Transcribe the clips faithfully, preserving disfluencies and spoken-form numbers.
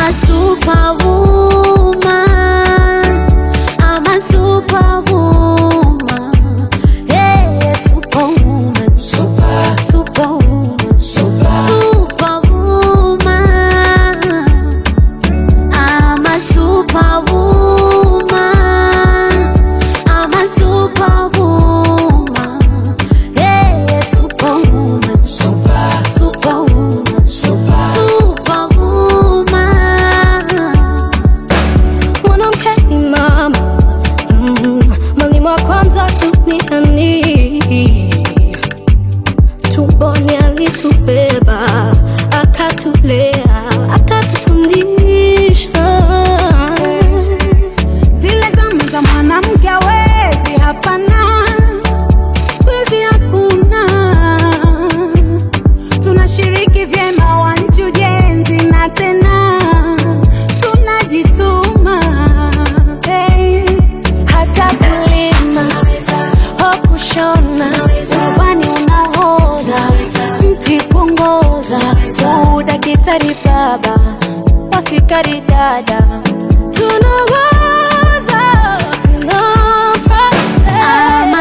a superwoman. I'm a superwoman. Hey, superwoman. Super, superwoman. Super, superwoman. I'm a superwoman. I'm a superwoman. Hey, superwoman. Super, superwoman. Super, superwoman. Mwanamke ni mama, mm, mwalimu wa kwanza duniani. Tumboni alitubeba, akatulea, akatufundisha. Zile zama za mwanamke hawezi, hapana, siku hizi hakuna. Tunashiriki vyema wanchi ujenzi na tena tunajituma. Hey. Hata kulima, ho kushona, ubani unahodha, mti pungoza, udakitari baba, wasikari dada. Tunaweza, no process. I'm a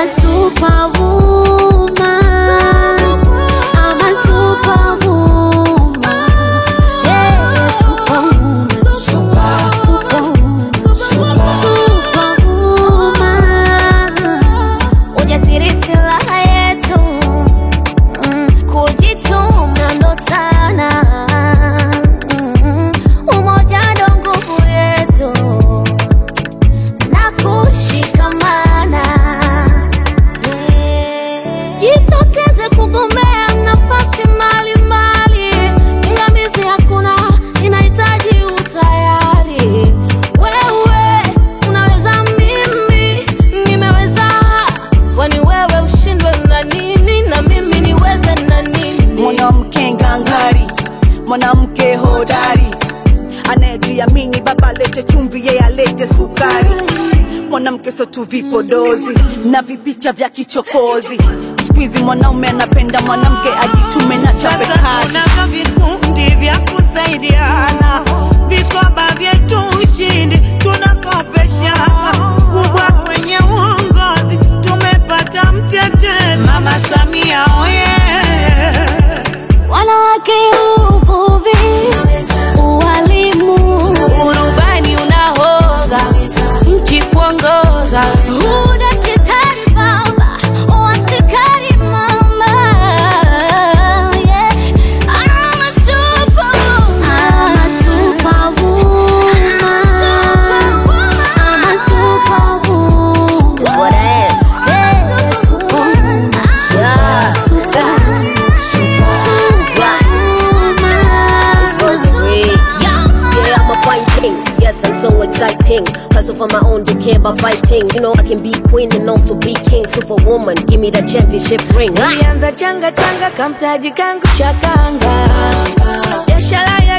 superwoman. I'm a superwoman. Yeah, superwoman. Super, superwoman. Superwoman. Ujasiri silaha yetu, mm, kujituma ndo sana, mm, umoja ndo nguvu yetu, na kushikamana. Yeah. Jitokeze kugombea nafasi mali mali, pingamizi hakuna, inahitaji utayari. Wewe unaweza, mimi nimeweza, kwani wewe ushindwe na nini na mimi niweze na nini? Mwanamke ngangari, mwanamke hodari, anayejiamini, baba lete chumvi, yeye alete sukari. Mwanamke so tu vipodozi na vipicha vya kichokozi. Squeezy mwanaume anapenda mwanamke ajitume na chape kazi. Kuna vikundi vya kusaidiana, vikoba vyetu ushindi tunakopeshana. Kubwa kwenye uongozi tumepata mtetezi, Mama Samia oye. Wanawake uvuvi, ualimu, urubani unahodha, mchi kuongoza, udakitari baba, wasikari mama. Yeah, I'm a superwoman. I'm a superwoman. I'm a superwoman. That's what I am. Yeah, superwoman. Yeah, superwoman. Yeah, I'm a fighting. Yes, I'm so exciting. Hustle for my own, don't care about fighting. You know I can be queen and also be king. Superwoman, give me the championship ring. Ulianza changa changa kamtaji kangu chakanga, biashara ya